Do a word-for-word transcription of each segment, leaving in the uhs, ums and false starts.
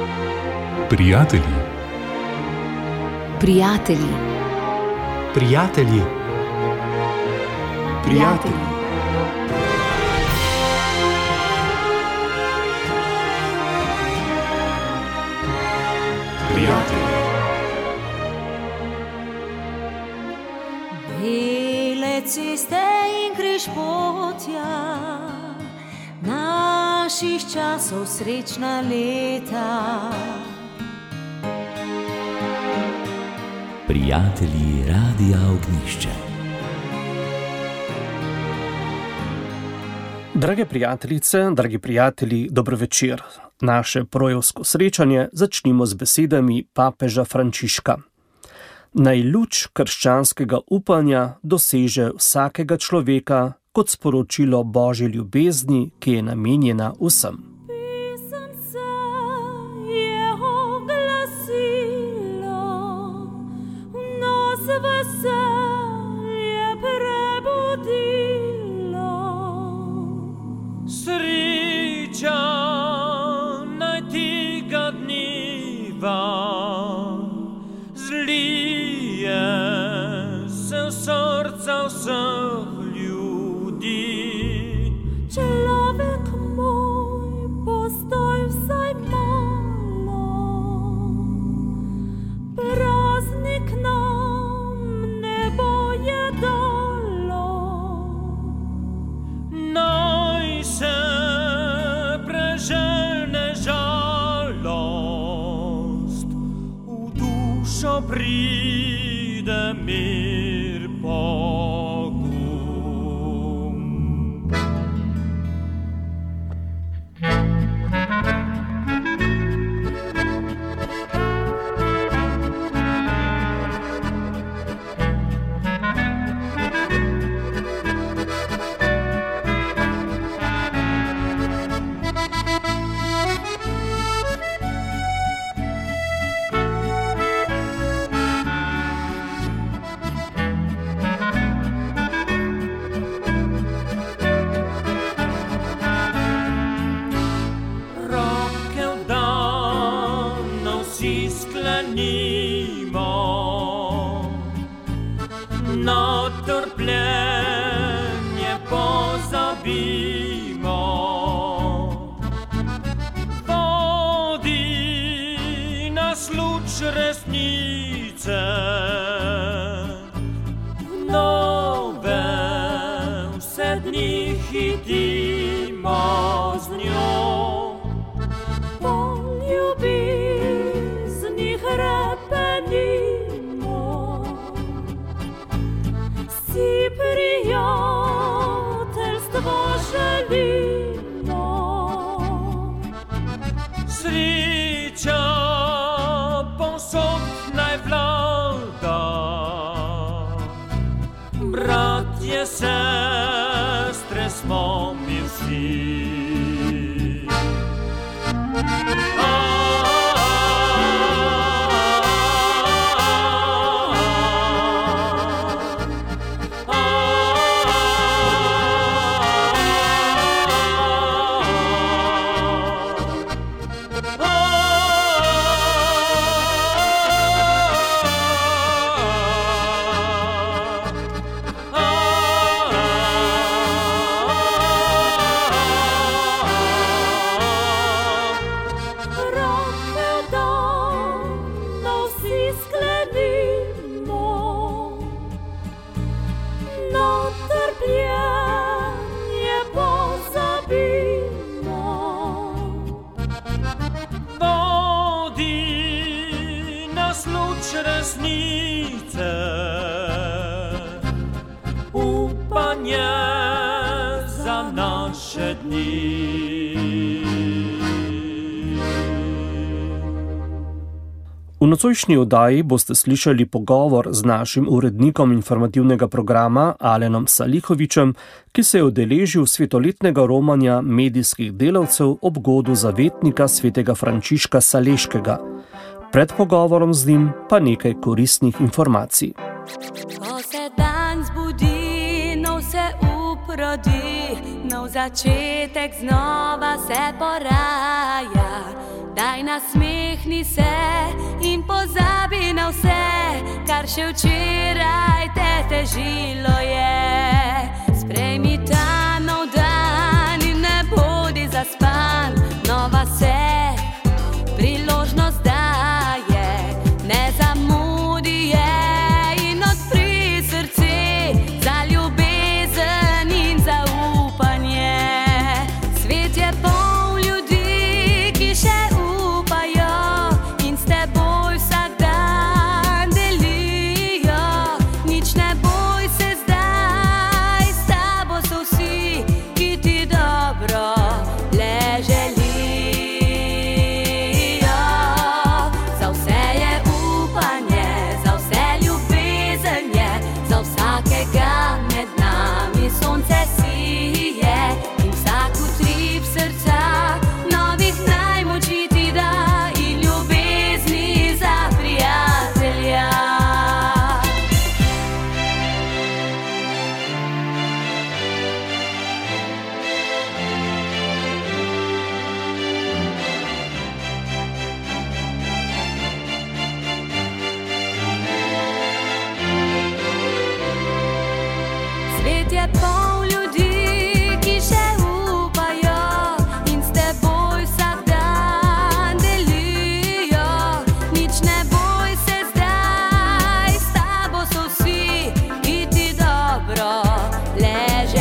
Prijatelji. Prijatelji. Prijatelji. Prijatelji. Prijatelji. Bele ceste in križ potja, naših časov srečna leta. Prijatelji Radia Ognjišče. Drage prijateljice, dragi prijatelji, dobro večer. Naše projevsko srečanje začnimo z besedami papeža Frančiška. Naj luč krščanskega upanja doseže vsakega človeka kot sporočilo Božje ljubezni, ki je namenjena vsem. Sreča naj tega dneva zlije se v srca vseh ljudi. Človek moj, postoj vsaj malo, praznik nam nebo je dalo. Naj se prežene žalost, v dušo pride mir pogum. Na trpljenje pozabimo, vodi nas luč resnice, v nove vse dni hitimo z njo. Poljubiznih repenimo, si prijateljstvo želimo. Sreča povsod naj vlada, bratje, sestre smo mi vsi. Resnice, upanje za naše dni. V nocojšnji oddaji boste slišali pogovor z našim urednikom informativnega programa Alenom Salihovičem, ki se je udeležil svetoletnega romanja medijskih delavcev ob godu zavetnika svetega Frančiška Saleškega. Pred pogovorom z njim pa nekaj koristnih informacij. Ko se dan zbudi, nov se uprodi, nov začetek znova se poraja. Daj nasmehni se in pozabi na vse, kar še včeraj te težilo je. Sprejmi ta nov dan in ne bodi zaspan, nova se priložnost daje, ne zamudi je in odpri srce za ljubezen in zaupanje. Svet je poln ljudi, ki še upajo in s teboj vsak dan delijo. Nič ne boj se zdaj, s tabo so vsi, ki ti dobro le želijo. Za vse je upanje, za vse ljubezen je, za vsakega med nami sonce sije in vsak utrip srca novih najmoči ti da in ljubezni za prijatelja. Svet je poln ljudi, ki še upajo in s teboj vsak dan delijo. Nič ne boj se zdaj, s tabo so vsi, ki ti dobro le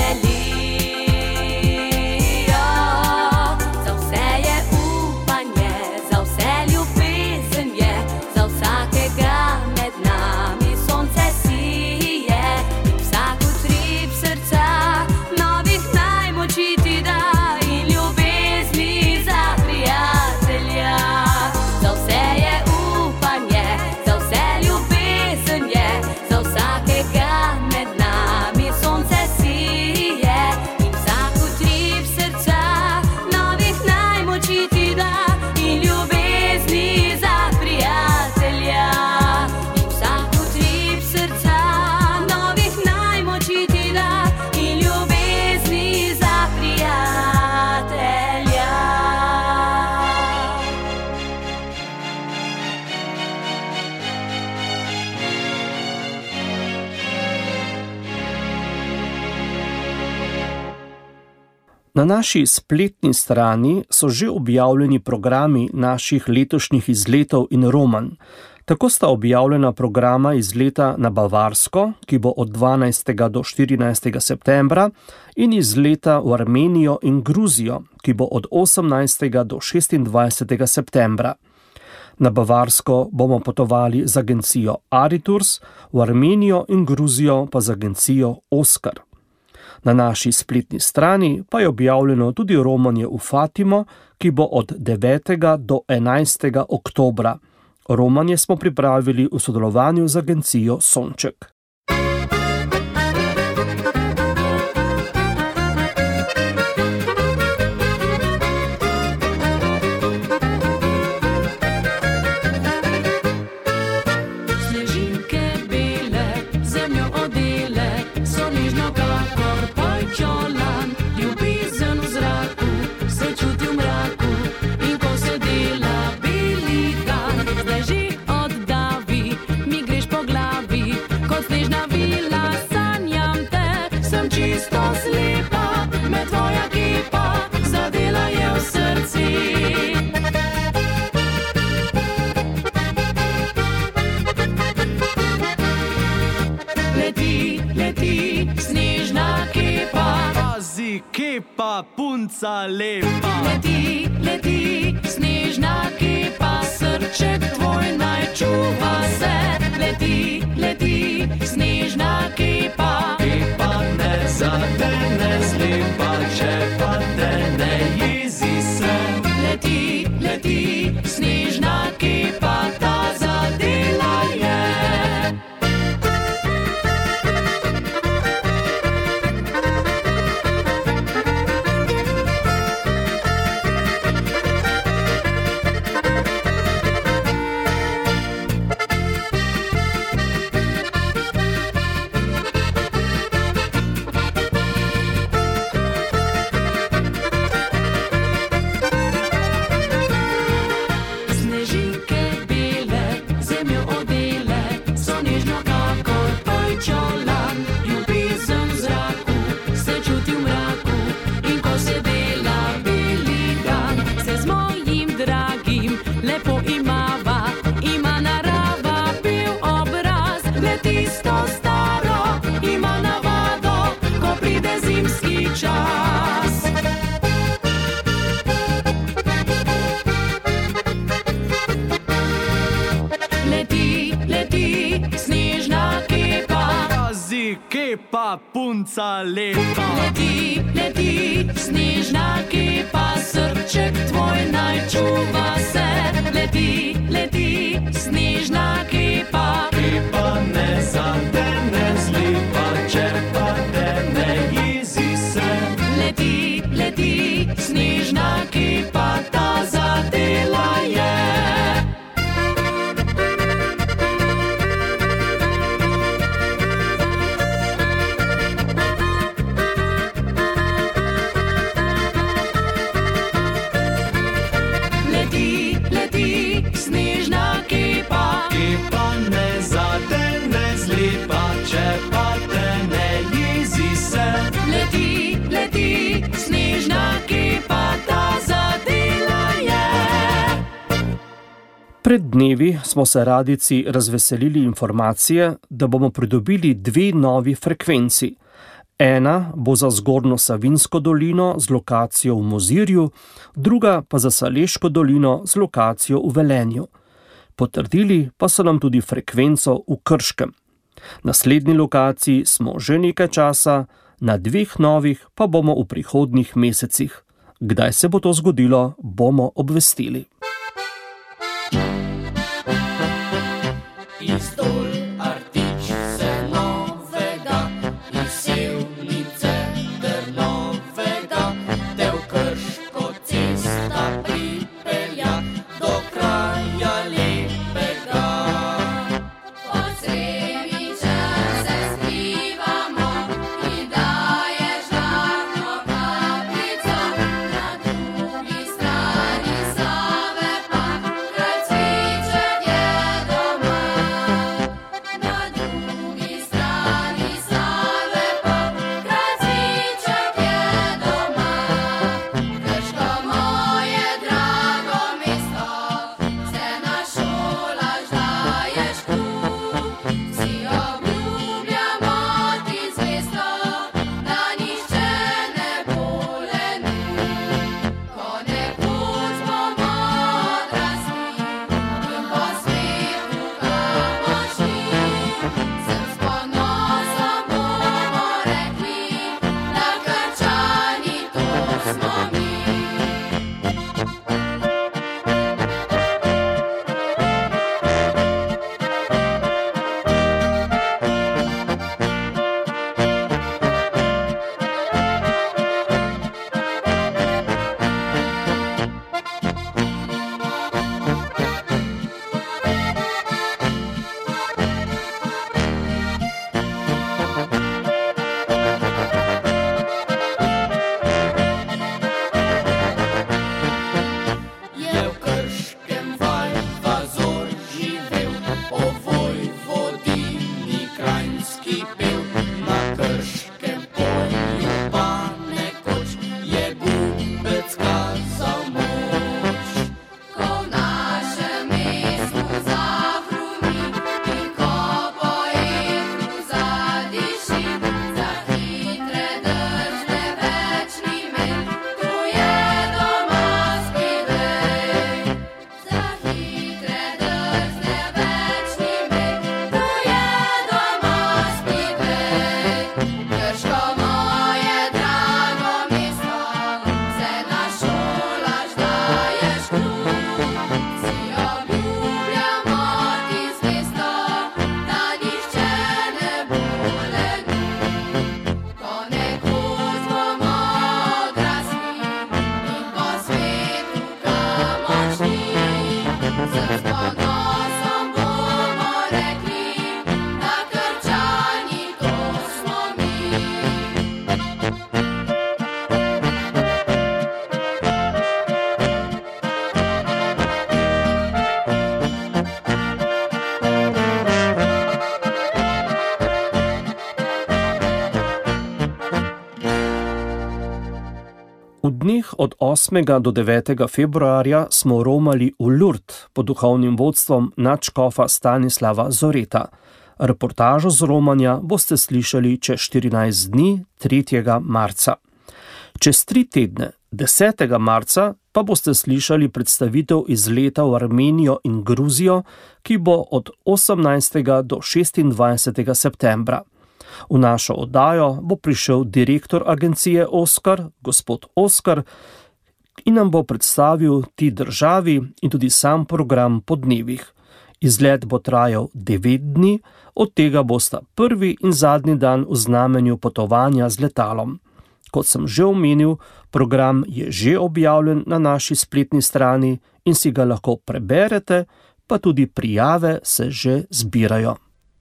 želijo. Za vse je upanje, za vse ljubezen je, za vsakega med nami sonce sije in vsak utrip srca novih najmoči ti da in ljubezni za prijatelja. Za vse je upanje, za vse ljubezen je, za vsakega med nami sonce sije in vsak utrip srca novih najmoči ti da in ljubezni za prijatelja. In vsak utrip srca novih najmoči ti da in ljubezni za prijatelja. Na naši spletni strani so že objavljeni programi naših letošnjih izletov in romanj. Tako sta objavljena programa izleta na Bavarsko, ki bo od dvanajstega do štirinajstega septembra, in izleta v Armenijo in Gruzijo, ki bo od osemnajstega do šestindvajsetega septembra. Na Bavarsko bomo potovali z agencijo Aritours, v Armenijo in Gruzijo pa z agencijo Oskar. Na naši spletni strani pa je objavljeno tudi romanje v Fatimo, ki bo od devetega do enajstega oktobra. Romanje smo pripravili v sodelovanju z agencijo Sonček. Snežinke bele, zemljo odele, so nežno kakor pajčolan. Ljubezen v zraku se čuti v mraku in ko se dela beli dan. Zdaj že oddavi, mi greš po glavi, kot snežna vila sanjam te. Sem čisto slepa, me tvoja kepa zadela je v srci. Leti, leti, snežna kepa. Pazi, kepa, punca lepa. Leti, leti, snežna kepa. Srček tvoj naj čuva se. Leti, leti, snežna kepa. Kepa ne zadene slepa, če pa te ne jezi se. Leti, leti, snežna kepa. Ta zadela je. kepa, punca lepa. Leti, leti, snežna kepa, srček tvoj naj čuva se. Leti, leti, snežna kepa. Kepa ne zadene zlipa, če pa te ne jezi se. Leti, leti, snežna kepa, ta zadela je. Leti, leti, snežna kepa. Kepa ne zadene zlipa, če pa te ne jezi se. Leti, leti, snežna kepa, ta zadela je. Pred dnevi smo se radici razveselili informacije, da bomo pridobili dve novi frekvenci. Ena bo za Zgornjo Savinjsko dolino z lokacijo v Mozirju, druga pa za Šaleško dolino z lokacijo v Velenju. Potrdili pa so nam tudi frekvenco v Krškem. Na slednji lokaciji smo že nekaj časa, na dveh novih pa bomo v prihodnjih mesecih. Kdaj se bo to zgodilo, bomo obvestili. Iz dol Artič se novega, iz Sevnice Drnovega, te v Krško cesta pripelja do kraja lepega. Od Sremiča se skrivamo, ki daje žlahtno kapljico, na drugi strani Save pa kralj Cviček je doma. Na drugi strani Save pa kralj Cviček je doma. Krško moje drago mesto, se našolaš, daješ kruh. Vsi obljubljamo ti zvesto, da nihče ne bo lenuh. Ko nekoč bomo odrasli in po svetu kamo šli, sem s ponosom bomo rekli, da Krčani to smo mi. Je v Krškem Vajda Zor živel, o Vojvodini Kranjski pel. Na Krškem polju pa nekoč je Gubec kazal moč. Ko v našem mestu zahrumi in ko po etru zadiši, za hitre drzne več ni imel, tu je doma Speedway. Za hitre drzne več ni imel, tu je doma Speedway. Krško moje drago mesto, se našolaš, daješ kruh. Vsi obljubljamo ti zvesto, da nihče ne bo lenuh. Ko nekoč bomo odrasli in po svetu kamo šli, sem s ponosom bomo rekli, da Krčani to smo mi. V dneh od osmega do devetega februarja smo romali v Lourdes pod duhovnim vodstvom nadškofa Stanislava Zoreta. Reportažo z romanja boste slišali čez štirinajst dni, tretjega marca. Čez tri tedne, desetega marca, pa boste slišali predstavitev iz leta v Armenijo in Gruzijo, ki bo od osemnajstega do šestindvajsetega septembra. V našo oddajo bo prišel direktor agencije Oskar, gospod Oskar, in nam bo predstavil ti državi in tudi sam program po dnevih. Izlet bo trajal devet dni, od tega bosta prvi in zadnji dan v znamenju potovanja z letalom. Kot sem že omenil, program je že objavljen na naši spletni strani in si ga lahko preberete, pa tudi prijave se že zbirajo.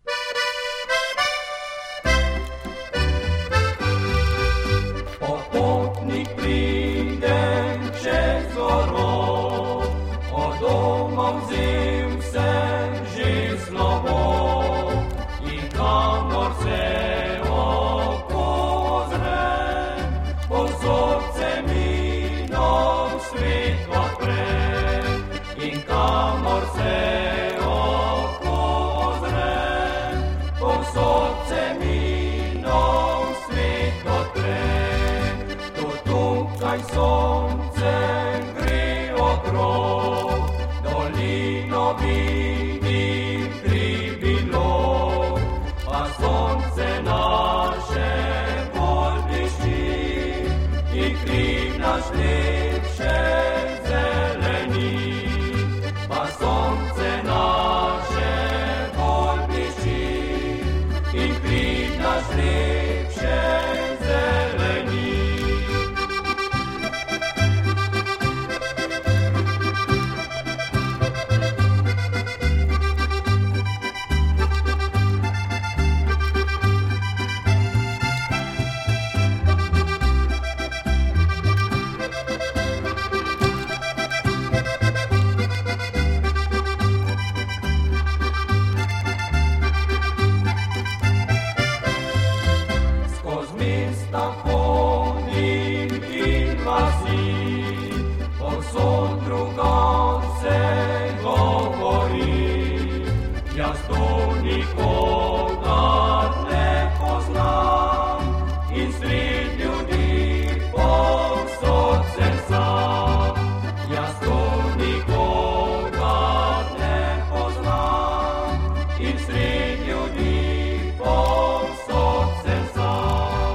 Popotnik pride čez goro, od doma vzem se že slovo, in kamor se oko ozre, povsod se mi nov svet odpre, in kamor se oko ozre, povsod se mi nov svet odpre. Tu tukaj sonce gre okrog, dolino vidim krivilo, pa sonce naše bolj blišči, in kriv naš lepše zeleni. Pa sonce naše bolj blišči, in kriv naš lepše zeleni. Skoz mesta hodim in vasi, povsod drugam se govori. Jaz to nikogar ne poznam, in sred ljudi povsod sem sam. Jaz to nikogar ne poznam, in sred ljudi povsod sem sam.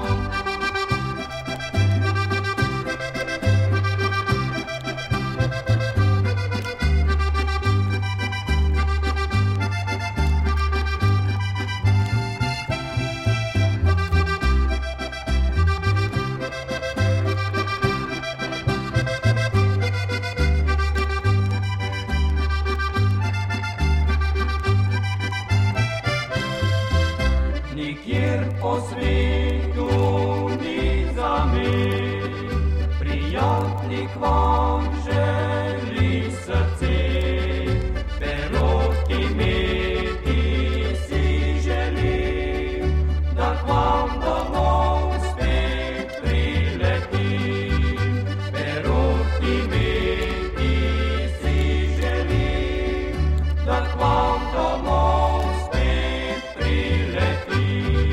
Nikjer po svetu ni zamer, prijatelji k vam želi srce, perot imeti si želim, da k vam domov spet priletim. Perot imeti si želim, da k vam domov spet priletim.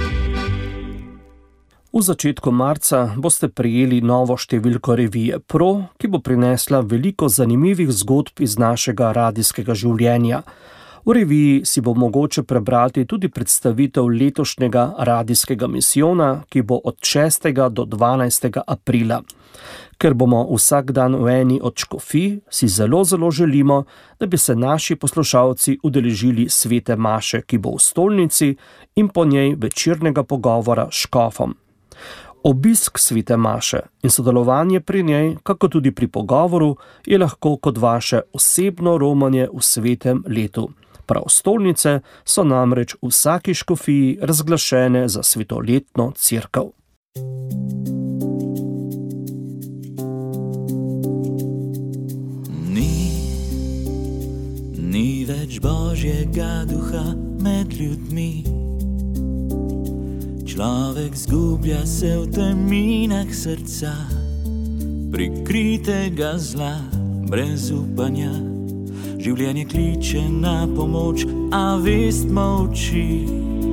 V začetku marca boste prejeli novo številko revije Pro, ki bo prinesla veliko zanimivih zgodb iz našega radijskega življenja. V reviji si bo mogoče prebrati tudi predstavitev letošnjega radijskega misijona, ki bo od šestega do dvanajstega aprila. Ker bomo vsak dan v eni od škofij, si zelo, zelo želimo, da bi se naši poslušalci udeležili svete maše, ki bo v stolnici, in po njej večernega pogovora s škofom. Obisk svete maše in sodelovanje pri njej, kako tudi pri pogovoru, je lahko kot vaše osebno romanje v svetem letu. Prav stolnice so namreč v vsaki škofiji razglašene za svetoletno cerkev. Ni, ni več Božjega duha med ljudmi. Človek zgublja se v teminah srca, prikritega zla, brez upanja. Življenje kliče na pomoč, a vest molči.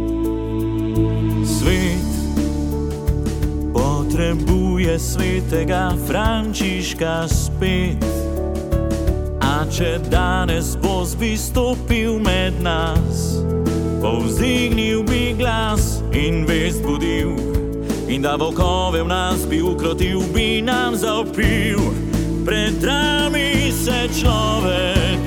Svet potrebuje svetega Frančiška spet, a če danes bo zbi stopil med nas, Povzdignil bi glas in vest budil, in da volkove v nas bi ukrotil, bi nam zavpil. Pred nami se človek,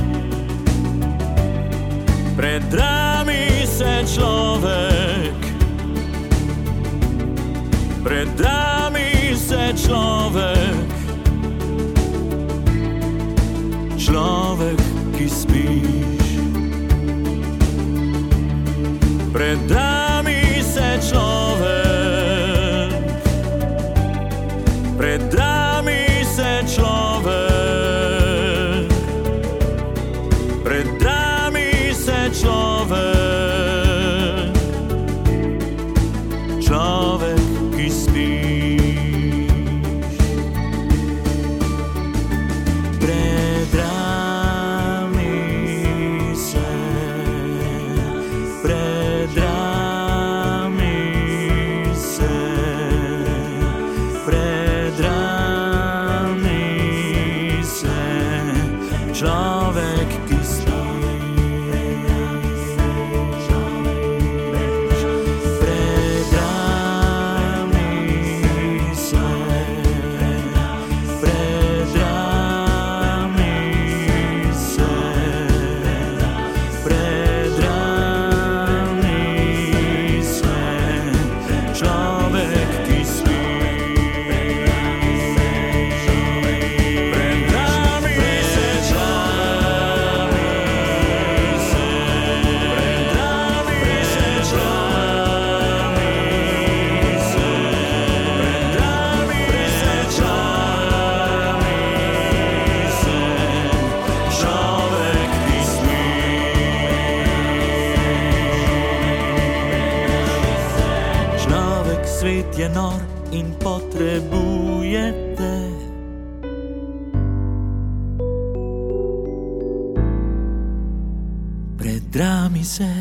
pred nami se človek, pred nami se človek, človek, ki spiš. Pred nami se človek, pred nami se človek, pred nami se človek, človek, ki spiš. Pred nami se, pred nami se, pred nami se, človek, ki spiš. Pred nami se, pred nami se, pred nami se, človek, ki spi. Pred nami se človek, pred nami se človek, pred nami se človek, ki spi. Človek, svet je nor in potrebuje te. Pred nami se.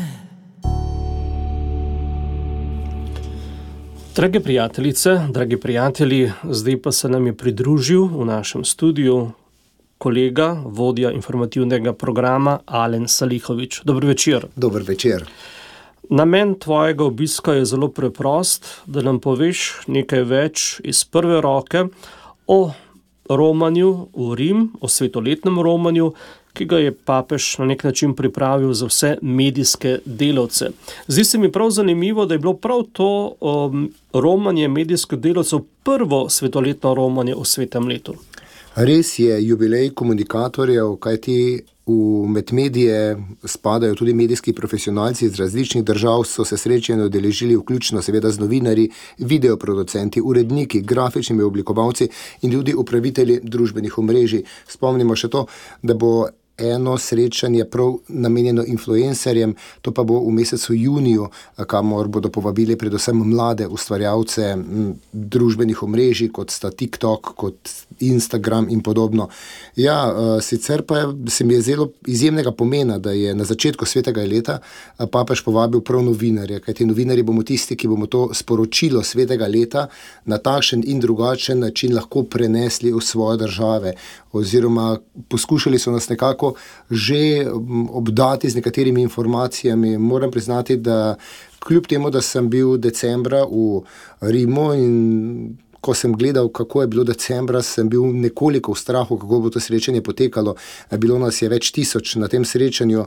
Drage prijateljice, dragi prijatelji, zdaj pa se nam je pridružil v našem studiu kolega, vodja informativnega programa Alen Salihović. Dober večer. Dober večer. Namen tvojega obiska je zelo preprost, da nam poveš nekaj več iz prve roke o romanju v Rim, o svetoletnem romanju, ki ga je papež na nek način pripravil za vse medijske delavce. Zdi se mi prav zanimivo, da je bilo prav to um, romanje medijskih delavcev prvo svetoletno romanje v svetem letu. Res je jubilej komunikatorjev, kajti v med medije spadajo tudi medijski profesionalci iz različnih držav, so se srečanja udeležili vključno seveda z novinarji, videoproducenti, uredniki, grafičnimi oblikovalci in tudi upravitelji družbenih omrežij. Spomnimo še to, da bo eno srečanje prav namenjeno influencerjem, to pa bo v mesecu juniju, kamor bodo povabili predvsem mlade ustvarjalce družbenih omrežij, kot sta TikTok, kot Instagram in podobno. Ja, sicer pa se mi je zelo izjemnega pomena, da je na začetku svetega leta papež povabil prav novinarje, kajti novinarji bomo tisti, ki bomo to sporočilo svetega leta na takšen in drugačen način lahko prenesli v svoje države, oziroma poskušali so nas nekako že obdati z nekaterimi informacijami. Moram priznati, da kljub temu, da sem bil decembra v Rimu in ko sem gledal, kako je bilo decembra, sem bil nekoliko v strahu, kako bo to srečanje potekalo. Bilo nas je več tisoč na tem srečanju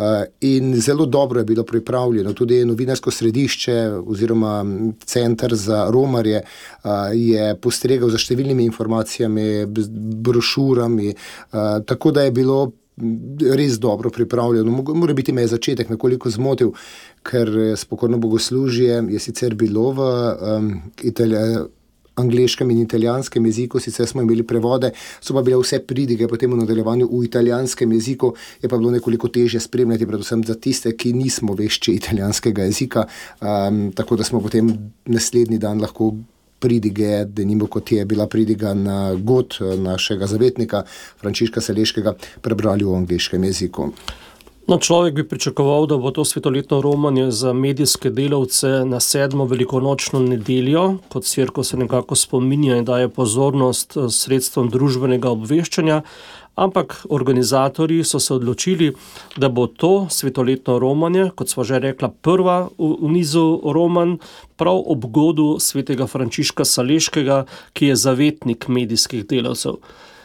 in zelo dobro je bilo pripravljeno. Tudi novinarsko središče oziroma center za romarje je postregal za številnimi informacijami, brošurami, tako da je bilo res dobro pripravljeno. Mora biti me je začetek nekoliko zmotil, ker spokojno bogoslužje je sicer bilo v um, Italiji, angleškem in italijanskem jeziku, sicer smo imeli prevode, so pa bile vse pridige potem v nadaljevanju v italijanskem jeziku, je pa bilo nekoliko težje spremljati, predvsem za tiste, ki nismo vešči italijanskega jezika, um, tako da smo potem naslednji dan lahko pridige, denimo kot je bila pridiga na god našega zavetnika Frančiška Saleškega, prebrali v angleškem jeziku. No, človek bi pričakoval, da bo to svetoletno romanje za medijske delavce na sedmo velikonočno nedeljo, kot cerkev se nekako spominja in daje pozornost sredstvom družbenega obveščanja, ampak organizatorji so se odločili, da bo to svetoletno romanje, kot sva že rekla, prva v, v nizu romanj, prav ob godu svetega Frančiška Saleškega, ki je zavetnik medijskih delavcev.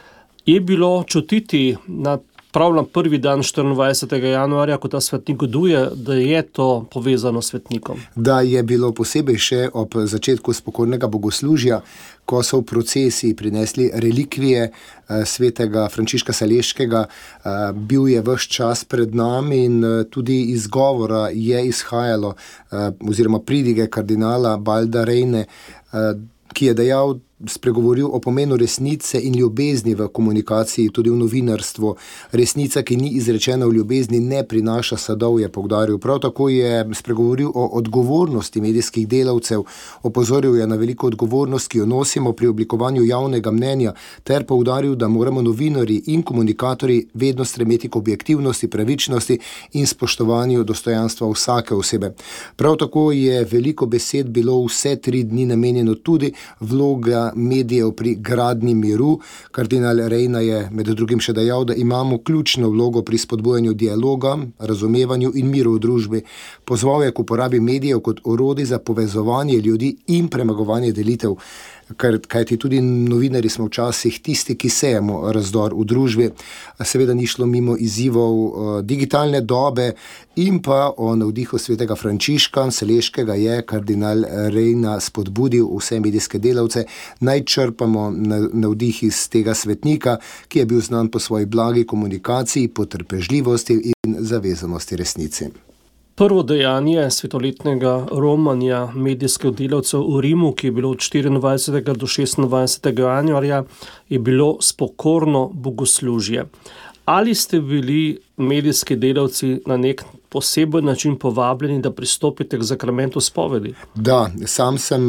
Je bilo čutiti na prav na prvi dan štiriindvajsetega januarja, ko ta svetnik goduje, da je to povezano s svetnikom? Da je bilo posebej še ob začetku spokojnega bogoslužja, ko so v procesiji prinesli relikvije eh, svetega Frančiška Saleškega, eh, bil je ves čas pred nami in eh, tudi iz govora je izhajalo, eh, oziroma pridige kardinala Balda Rejne, eh, ki je dejal, spregovoril o pomenu resnice in ljubezni v komunikaciji, tudi v novinarstvu. Resnica, ki ni izrečena v ljubezni, ne prinaša sadov, je poudaril. Prav tako je spregovoril o odgovornosti medijskih delavcev, opozoril je na veliko odgovornost, ki jo nosimo pri oblikovanju javnega mnenja, ter poudaril, da moramo novinarji in komunikatorji vedno stremeti k objektivnosti, pravičnosti in spoštovanju dostojanstva vsake osebe. Prav tako je veliko besed bilo vse tri dni namenjeno tudi vloga medijev pri gradnji miru. Kardinal Rejna je med drugim še dejal, da imamo ključno vlogo pri spodbujanju dialoga, razumevanju in miru v družbi. Pozval je k uporabi medijev kot orodij za povezovanje ljudi in premagovanje delitev. Ker, kajti tudi novinarji smo včasih tisti, ki sejemo razdor v družbi. Seveda ni šlo mimo izzivov uh, digitalne dobe in pa o navdihu svetega Frančiška Saleškega je kardinal Rejna spodbudil vse medijske delavce, naj črpamo navdih iz tega svetnika, ki je bil znan po svoji blagi komunikaciji, potrpežljivosti in zavezanosti resnici. Prvo dejanje svetoletnega romanja medijskih delavcev v Rimu, ki je bilo od štiriindvajsetega do šestindvajsetega januarja, je bilo spokorno bogoslužje. Ali ste bili medijski delavci na nek poseben način povabljeni, da pristopite k zakramentu spovedi? Da, sam sem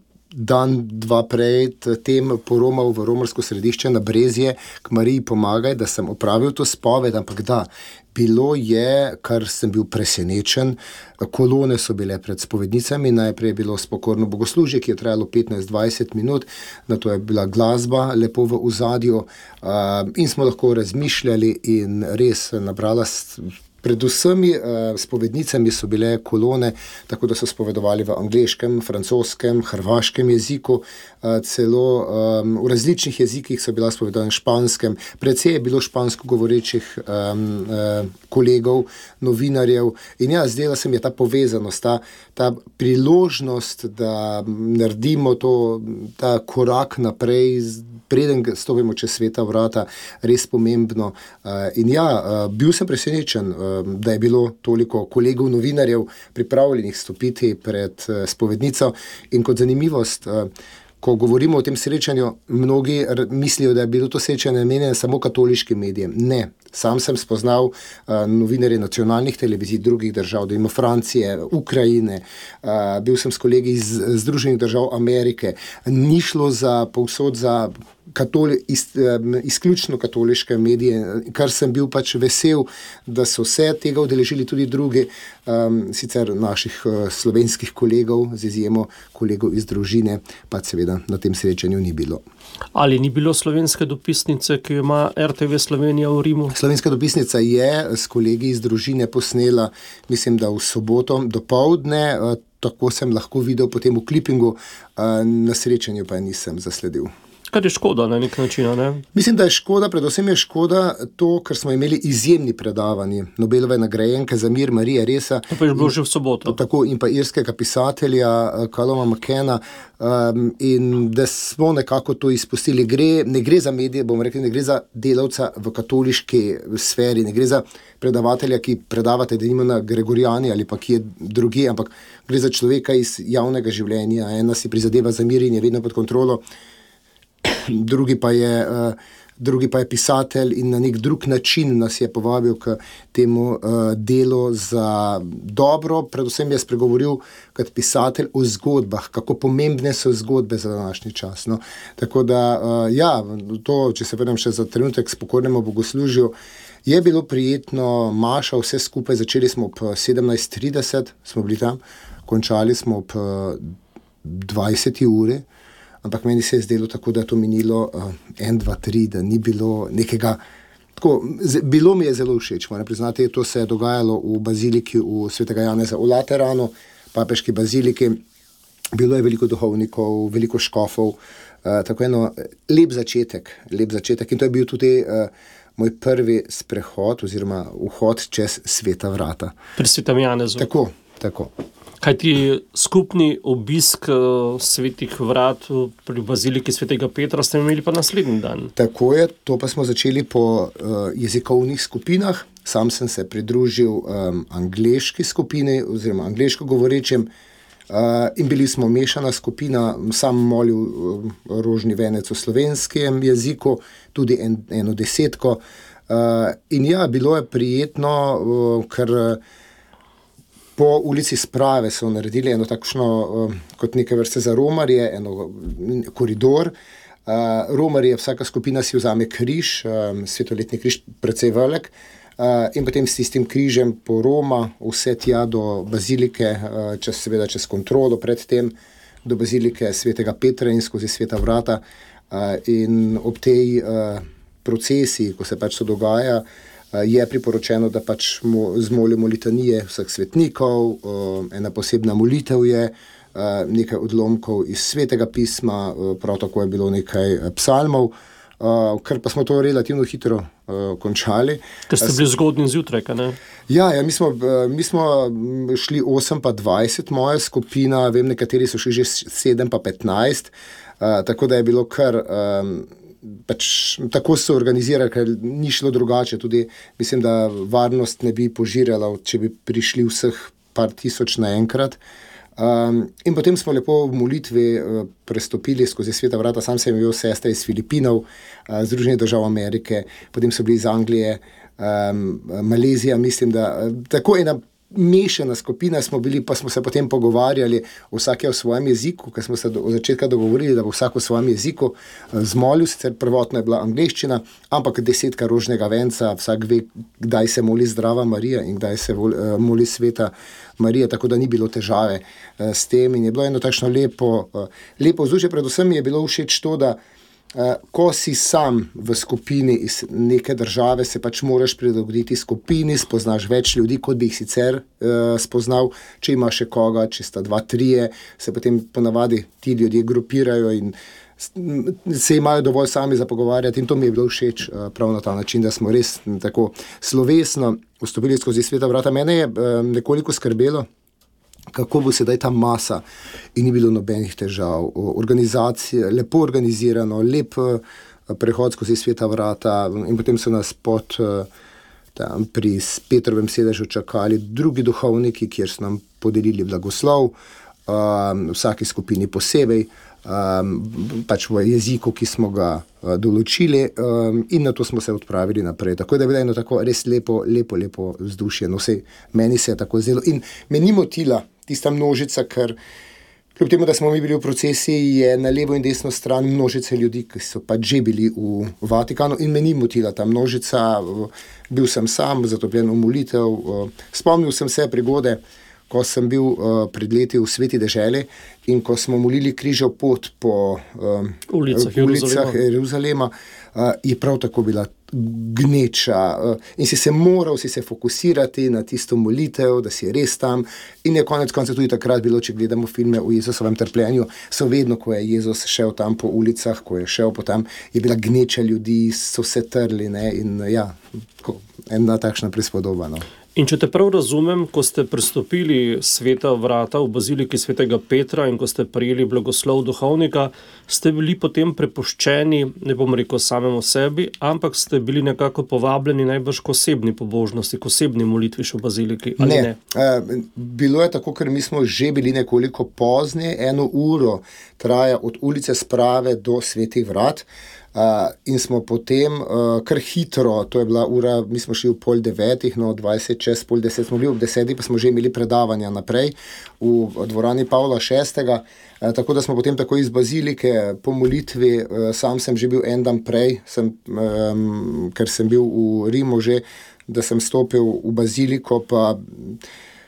dan, dva pred tem poromal v romarsko središče na Brezje k Mariji Pomagaj, da sem opravil to spoved, ampak da, bilo je, kar sem bil presenečen, kolone so bile pred spovednicami, najprej je bilo spokorno bogoslužje, ki je trajalo petnajst do dvajset minut, nato je bila glasba lepo v ozadju in smo lahko razmišljali in res nabrala Pred vsemi uh, spovednicami so bile kolone, tako da so spovedovali v angleškem, francoskem, hrvaškem jeziku, uh, celo um, v različnih jezikih so bila spovedovanja v španskem. Precej je bilo špansko govorečih um, uh, kolegov, novinarjev in ja, zdela se mi je ta povezanost, ta, ta priložnost, da naredimo to, ta korak naprej, preden stopimo čez sveta vrata, res pomembno. Uh, in ja, uh, bil sem presenečen, uh, da je bilo toliko kolegov novinarjev pripravljenih stopiti pred uh, spovednico. In kot zanimivost, uh, ko govorimo o tem srečanju, mnogi r- mislijo, da je bilo to srečanje namenjeno samo katoliškim medijem. Ne. Sam sem spoznal uh, novinarje nacionalnih televizij drugih držav, da ima Francije, Ukrajine, uh, bil sem s kolegi iz Združenih držav Amerike. Ni šlo za povsod za katoli, iz, um, izključno katoliške medije, kar sem bil pač vesel, da so se tega udeležili tudi drugi, um, sicer naših uh, slovenskih kolegov, z izjemo kolegov iz družine, pa seveda na tem srečanju ni bilo. Ali ni bilo slovenske dopisnice, ki ima R T V Slovenija v Rimu? Slovenska dopisnica je s kolegi iz družine posnela, mislim, da v soboto dopoldne, tako sem lahko videl potem v klipingu, na srečanju pa nisem zasledil. Kar je škoda na nek način, ne? Mislim, da je škoda, predvsem je škoda to, ker smo imeli izjemni predavanji Nobelove nagrajenke za mir Marije Ressa. To pa je bilo že v soboto. Tako, in pa irskega pisatelja Calluma McKenna, um, in da smo nekako to izpustili. Gre, ne gre za medije, bomo rekli, ne gre za delavca v katoliški sferi, ne gre za predavatelja, ki predavate, da nima na Gregorijani ali pa ki je drugi, ampak gre za človeka iz javnega življenja. Ena si prizadeva za mir in je vedno pod kontrolo, drugi pa je, uh, drugi pa je pisatelj in na nek drug način nas je povabil k temu uh, delu za dobro. Predvsem je spregovoril kot pisatelj o zgodbah, kako pomembne so zgodbe za današnji čas. No? Tako da, uh, ja, to, če se vrnem še za trenutek k spokojnemu bogoslužju, je bilo prijetno, maša, vse skupaj, začeli smo ob sedemnajst trideset, smo bili tam, končali smo ob uh, dvajseti uri, ampak meni se je zdelo tako, da je to minilo uh, en, dva, tri, da ni bilo nekega tako, bilo mi je zelo všeč, moram priznati, to se je dogajalo v baziliki v svetega Janeza v Lateranu, papeški baziliki. Bilo je veliko duhovnikov, veliko škofov, uh, tako eno lep začetek, lep začetek in to je bil tudi uh, moj prvi sprehod oziroma vhod čez sveta vrata. Pri svetem Janezu. Tako, tako. Kaj ti skupni obisk uh, svetih vrat pri baziliki svetega Petra ste imeli pa naslednji dan? Tako je, to pa smo začeli po uh, jezikovnih skupinah. Sam sem se pridružil um, angleški skupini oziroma angleško govorečem uh, in bili smo mešana skupina, sam molil uh, rožni venec v slovenskem jeziku, tudi en, eno desetko. Uh, in ja, bilo je prijetno, uh, ker po ulici Sprave so naredili eno takšno, uh, kot neke vrste za romarje, eno koridor. Uh, romarje, vsaka skupina si vzame križ, um, svetoletni križ, precej velik, uh, in potem s tistim križem po Roma, vse tja do bazilike, uh, čez, seveda čez kontrolo predtem, do bazilike svetega Petra in skozi sveta vrata. Uh, in ob tej uh, procesiji, ko se pač to dogaja, je priporočeno, da pač zmolimo litanije vseh svetnikov, ena posebna molitev je, nekaj odlomkov iz svetega pisma, prav tako je bilo nekaj psalmov, ker pa smo to relativno hitro končali. Ker ste bili zgodni zjutraj, kaj ne? Ja, ja mi, smo, mi smo šli osem pa dvajset, moja skupina, vem, nekateri so šli že sedem pa petnajst, tako da je bilo kar... Pač tako so organizirali, ker ni šlo drugače, tudi mislim, da varnost ne bi požirala, če bi prišli vseh par tisoč naenkrat. Um, in potem smo lepo v molitvi uh, prestopili skozi sveta vrata, sam sem imel sestre iz Filipinov, uh, Združenih držav Amerike, potem so bili iz Anglije, um, Malezija, mislim, da uh, tako ena mešana skupina smo bili, pa smo se potem pogovarjali vsak je v svojem jeziku, ker smo se do, od začetka dogovorili, da bo vsak v svojem jeziku zmolil, sicer prvotno je bila angleščina, ampak desetka rožnega venca, vsak ve, kdaj se moli Zdrava Marija in kdaj se vol, moli Sveta Marija, tako da ni bilo težave s tem in je bilo eno takšno lepo, lepo vzdušje, predvsem mi je bilo všeč to, da Uh, ko si sam v skupini iz neke države, se pač moraš prilagoditi skupini, spoznaš več ljudi, kot bi jih sicer uh, spoznal, če ima še koga, če sta dva, trije, se potem ponavadi ti ljudje grupirajo in se imajo dovolj sami za pogovarjati in to mi je bilo všeč uh, prav na ta način, da smo res tako slovesno vstopili skozi sveta vrata. Mene je uh, nekoliko skrbelo, kako bo sedaj ta masa in ni bilo nobenih težav. Organizacija, lepo organizirano, lep prehod skozi sveta vrata in potem so nas pod tam pri Petrovem sedežu čakali drugi duhovniki, kjer so nam podelili blagoslov, um, vsaki skupini posebej, um, pač v jeziku, ki smo ga uh, določili um, in na to smo se odpravili naprej. Tako da je bilo eno tako res lepo, lepo, lepo vzdušje. No, sej, meni se je tako zdelo in me ni motila tista množica, ker kljub temu, da smo mi bili v procesiji, je na levo in desno stran množice ljudi, ki so pač že bili v Vatikanu in me ni motila ta množica, bil sem sam, zatopljen v molitev, spomnil sem se prigode, ko sem bil pred leti v Sveti deželi in ko smo molili križev pot po um, ulicah, ulicah Jeruzalema, uh, je prav tako bila gneča uh, in si se moral si se fokusirati na tisto molitev, da si res tam in je konec konca tudi takrat bilo, če gledamo filme o Jezusovem trpljenju, so vedno, ko je Jezus šel tam po ulicah, ko je šel po tam, je bila gneča ljudi, so se trli, ne, in ja, tako, ena takšna prispodoba, no. In če te prav razumem, ko ste prestopili sveta vrata v baziliki svetega Petra in ko ste prijeli blagoslov duhovnika, ste bili potem prepuščeni, ne bom rekel samemu sebi, ampak ste bili nekako povabljeni najbrž k osebni pobožnosti, k osebni molitvi v baziliki, ali ne? Ne, uh, bilo je tako, ker mi smo že bili nekoliko pozni, eno uro traja od ulice Sprave do svetih vrat, Uh, in smo potem uh, kar hitro, to je bila ura, mi smo šli v pol devetih, no dvajset čez pol deset smo bili, ob desetih pa smo že imeli predavanja naprej v dvorani Pavla šestega, uh, tako da smo potem tako iz bazilike po molitvi, uh, sam sem že bil en dan prej, sem, um, ker sem bil v Rimu že, da sem stopil v baziliko, pa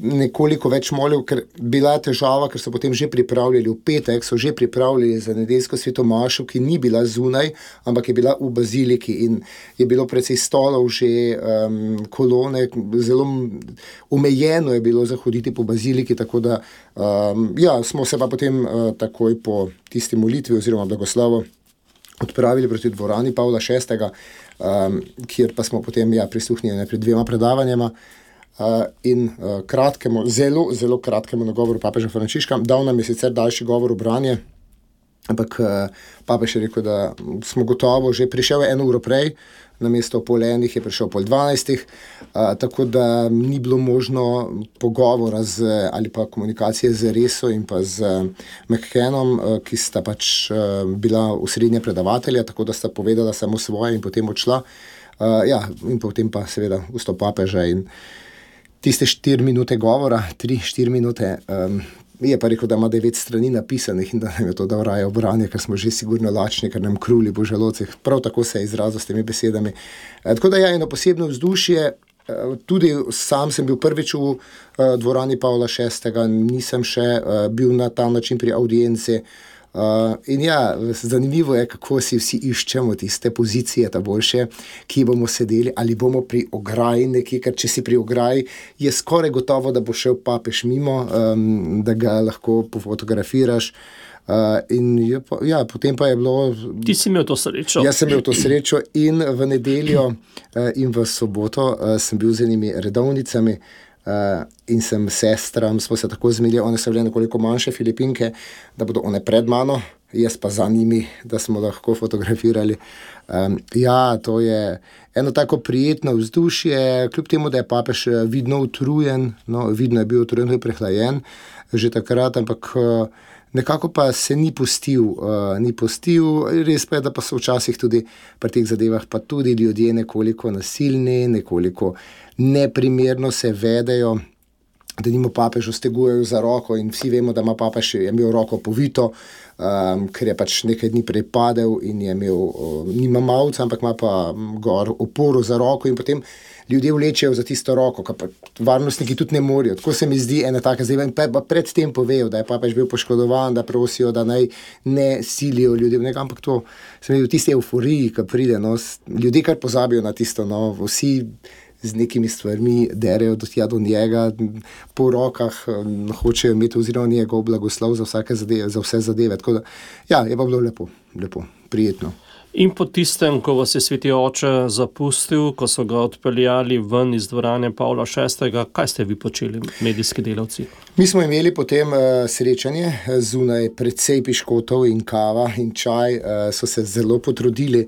nekoliko več molil, ker bila težava, ker so potem že pripravljali v petek, so že pripravljali za nedeljsko svetomašo, ki ni bila zunaj, ampak je bila v baziliki in je bilo precej stolov že um, kolone, zelo omejeno je bilo zahoditi po baziliki, tako da um, ja, smo se pa potem uh, takoj po tisti molitvi oziroma blagoslovu odpravili proti dvorani Pavla šestega, um, kjer pa smo potem ja, prisluhnili najprej dvema predavanjama, Uh, in uh, kratkemu, zelo, zelo kratkemu nagovoru papeža Frančiška. Dal nam je sicer daljši govor v branje, ampak uh, papež je rekel, da smo gotovo že prišel eno uro prej, namesto pol enih je prišel pol dvanajstih, uh, tako da ni bilo možno pogovora z, ali pa komunikacije z Reso in pa z McKennom, uh, ki sta pač uh, bila osrednja predavatelja, tako da sta povedala samo svoje in potem odšla. Uh, ja, in potem pa seveda vstop papeža in tiste štiri minute govora, tri, štiri minute, um, je pa rekel, da ima devet strani napisanih in da nam je to dal raje v branje, ker smo že sigurno lačni, ker nam kruli po želodcih. Prav tako se je izrazil s temi besedami. E, tako da ja, eno posebno vzdušje, e, tudi sam sem bil prvič v e, dvorani Pavla šestega, nisem še e, bil na ta način pri audienci. Uh, in ja, zanimivo je, kako si vsi iščemo tiste pozicije, ta boljše, ki bomo sedeli, ali bomo pri ograji nekje, ker če si pri ograji, je skoraj gotovo, da bo šel papež mimo, um, da ga lahko pofotografiraš. Uh, in je, ja, potem pa je bilo... Ti si imel to srečo. Jaz sem imel to srečo in v nedeljo uh, in v soboto uh, sem bil z enimi redovnicami, Uh, in sem sestram, smo se tako zmeli, one so bile nekoliko manjše Filipinke, da bodo one pred mano, jaz pa za njimi, da smo lahko fotografirali. Um, ja, to je eno tako prijetno vzdušje, kljub temu, da je papež vidno utrujen, no, vidno je bil utrujen, je prehlajen že takrat, ampak uh, nekako pa se ni pustil, uh, ni pustil, res pa je, da pa so včasih tudi pri teh zadevah pa tudi ljudje nekoliko nasilni, nekoliko neprimerno se vedejo, da nimo papežu stegujejo za roko in vsi vemo, da ima papež je imel roko povito, um, ker je pač nekaj dni prej padel in je imel, uh, nima malca, ampak ima pa gor oporo za roko in potem ljudje vlečejo za tisto roko, kar pa varnostniki tudi ne morajo. Tako se mi zdi ena taka zdaj, in pa pred tem povejo, da je papež bil poškodovan, da prosijo, da naj ne silijo ljudi, nekaj, ampak to se mi zdi v tisti euforiji, ki pride, no, ljudje kar pozabijo na tisto, no, vsi z nekimi stvarmi derejo do tja do njega, po rokah um, hočejo imeti oziroma njegov blagoslov za, vsake zadeve, za vse zadeve. Tako da, ja, je pa bilo lepo, lepo, prijetno. In po tistem, ko vas je sveti oče zapustil, ko so ga odpeljali ven iz dvorane Pavla šestega, kaj ste vi počeli, medijski delavci? Mi smo imeli potem uh, srečanje zunaj, precej piškotov in kava in čaj, uh, so se zelo potrudili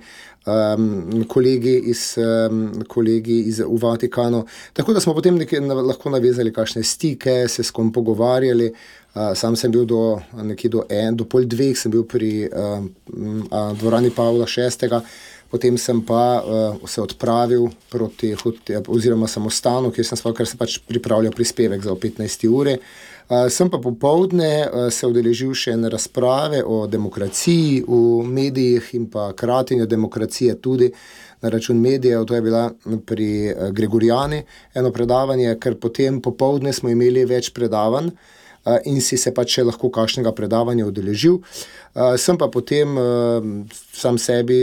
um, kolegi, iz, um, kolegi iz, v Vatikanu, tako da smo potem nekaj, na, lahko navezali kakšne stike, se s kom pogovarjali. Uh, sam sem bil do, nekje do en, do pol dveh sem bil pri uh, uh, dvorani Pavla šestega, potem sem pa uh, se odpravil proti, oziroma sem ostanu, kjer sem spal, ker sem pač pripravljal prispevek za petnajsti ure. Uh, sem pa popoldne uh, se udeležil še ene razprave o demokraciji v medijih in pa kratenju demokracije tudi na račun medijev. To je bila pri uh, Gregorijani eno predavanje, ker potem popoldne smo imeli več predavanj, Uh, in si se pač še lahko kakšnega predavanja udeležil. Uh, sem pa potem uh, sam sebi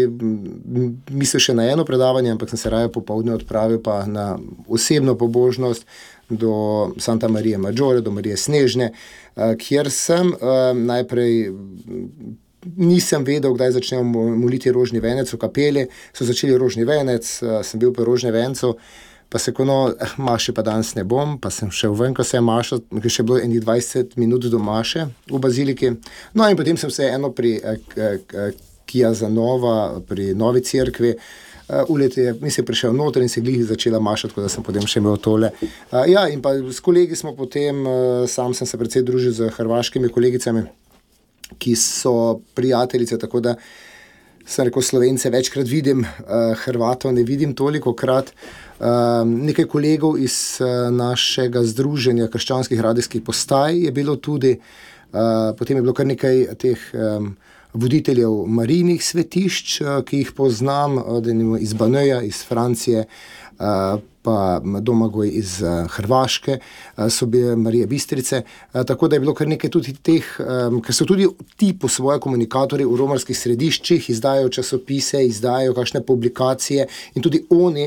mislil še na eno predavanje, ampak sem se raje popoldne odpravil pa na osebno pobožnost do Santa Marije Maggiore, do Marije Snežne, uh, kjer sem uh, najprej nisem vedel, kdaj začnemo moliti rožni venec v kapeli, so začeli rožni venec, uh, sem bil pri rožnem vencu, pa se kono, eh, maše pa danes ne bom, pa sem šel ven, ko se je maša, ker še bilo enih dvajset minut do maše v baziliki. No in potem sem se eno pri eh, eh, Kijazanova, pri Novi cerkvi, eh, uleti, mislim, prišel noter in se glih začela mašati, tako da sem potem še imel tole. Eh, ja, in pa s kolegi smo potem, eh, sam sem se precej družil z hrvaškimi kolegicami, ki so prijateljice, tako da sem rekel, Slovence večkrat vidim, uh, Hrvatov ne vidim toliko krat. Uh, nekaj kolegov iz uh, našega združenja krščanskih radijskih postaj je bilo tudi, uh, potem je bilo kar nekaj teh um, voditeljev marijnih svetišč, uh, ki jih poznam, uh, denimo iz Baneja, iz Francije, pa Domagoj iz Hrvaške, so bile Marije Bistrice, tako da je bilo kar nekaj tudi teh, ker so tudi ti po svoje komunikatorji v romarskih središčih, izdajajo časopise, izdajajo kakšne publikacije in tudi oni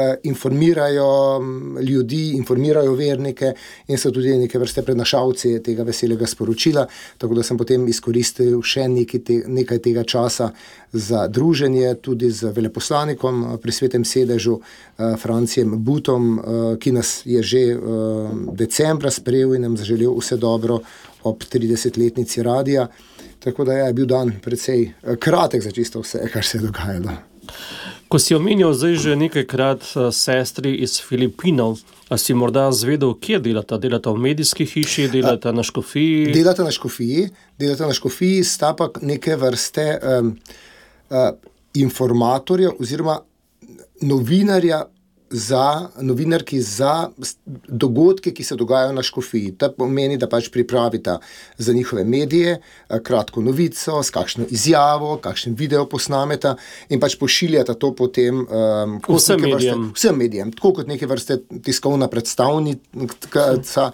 informirajo ljudi, informirajo vernike in so tudi neke vrste prenašalci tega veselega sporočila, tako da sem potem izkoristil še nekaj, te, nekaj tega časa za druženje tudi z veleposlanikom pri Svetem sedežu Francijem Butom, ki nas je že decembra sprejel in nam zaželel vse dobro ob tridesetletnici radija, tako da je bil dan precej kratek za čisto vse, kar se je dogajalo. Ko si omenjal zdaj že nekajkrat sestri iz Filipinov, a si morda zvedel, kje delata? Delata v medijski hiši, delata na škofiji? Delata na škofiji, delata na škofiji, sta pa neke vrste um, uh, informatorja oziroma novinarja za, novinarki za dogodke, ki se dogajajo na škofiji. To pomeni, da pač pripravita za njihove medije kratko novico, s kakšno izjavo, kakšen video posnameta in pač pošiljata to potem um, vsem medijem. Vsem medijem, tako kot neke vrste tiskovna predstavnica,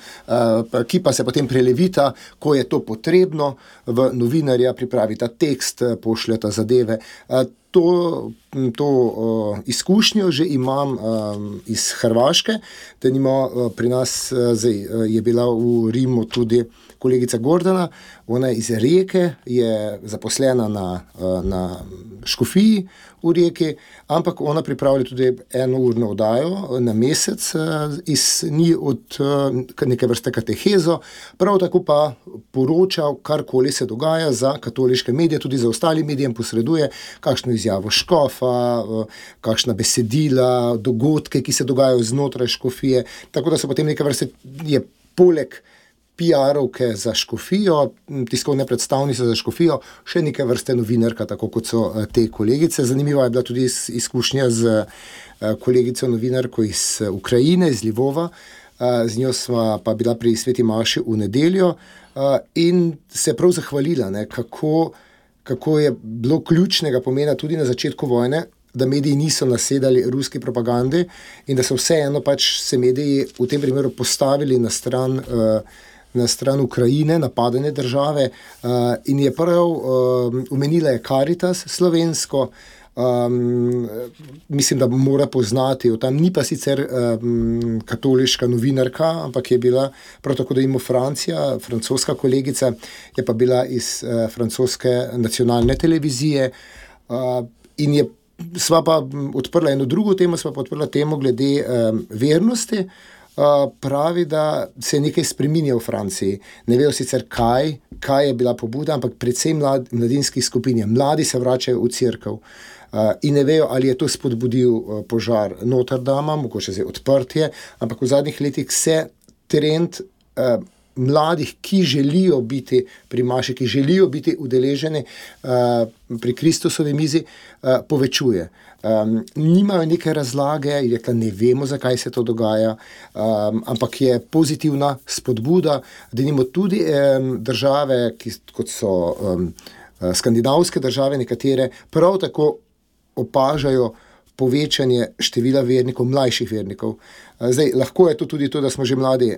uh, ki pa se potem prelevita, ko je to potrebno, v novinarja pripravita tekst, pošljata zadeve. Uh, To, to uh, izkušnjo že imam um, iz Hrvaške, da nimo uh, pri nas uh, zdaj, uh, je bila v Rimu tudi kolegica Gordana, ona iz Rijeke, je zaposlena na, uh, na škofiji v Rijeki, ampak ona pripravlja tudi eno urno oddajo na mesec uh, iz nji od uh, neke vrste katehezo, prav tako pa poroča, karkoli se dogaja za katoliške medije, tudi za ostali medijem posreduje, kakšno izjavo škofa, kakšna besedila, dogodke, ki se dogajajo znotraj škofije, tako da so potem neke vrste, je poleg P R-ovke za škofijo, tiskovne predstavnice za škofijo, še neke vrste novinarka, tako kot so te kolegice. Zanimiva je bila tudi izkušnja z kolegico novinarko iz Ukrajine, iz Lvova, z njo sva pa bila pri Sveti maši v nedeljo in se prav zahvalila, ne, kako kako je bilo ključnega pomena tudi na začetku vojne, da mediji niso nasedali ruski propagandi in da so vseeno pač se mediji v tem primeru postavili na stran, na stran Ukrajine, napadene države, in je prav omenila je Caritas slovensko, Um, mislim, da mora poznati, tam ni pa sicer um, katoliška novinarka, ampak je bila prav tako, da ima Francija, francoska kolegica, je pa bila iz uh, francoske nacionalne televizije uh, in je, sva pa odprla eno drugo temo, sva pa odprla temo glede um, vernosti. Uh, pravi, da se je nekaj spreminja v Franciji. Ne vejo sicer kaj, kaj je bila pobuda, ampak predvsem mlad, mladinskih skupin. Mladi se vračajo v cerkev. Uh, in ne vejo, ali je to spodbudil uh, požar Notre Dame, mogoče zdaj odprtje, ampak v zadnjih letih se trend uh, mladih, ki želijo biti pri maši, ki želijo biti udeleženi uh, pri Kristusovi mizi, uh, povečuje. Um, nimajo neke razlage, je rekla, ne vemo, zakaj se to dogaja, um, ampak je pozitivna spodbuda, da nimo tudi um, države, ki, kot so um, skandinavske države, nekatere prav tako opažajo povečanje števila vernikov, mlajših vernikov. Zdaj, lahko je to tudi to, da smo že mladi,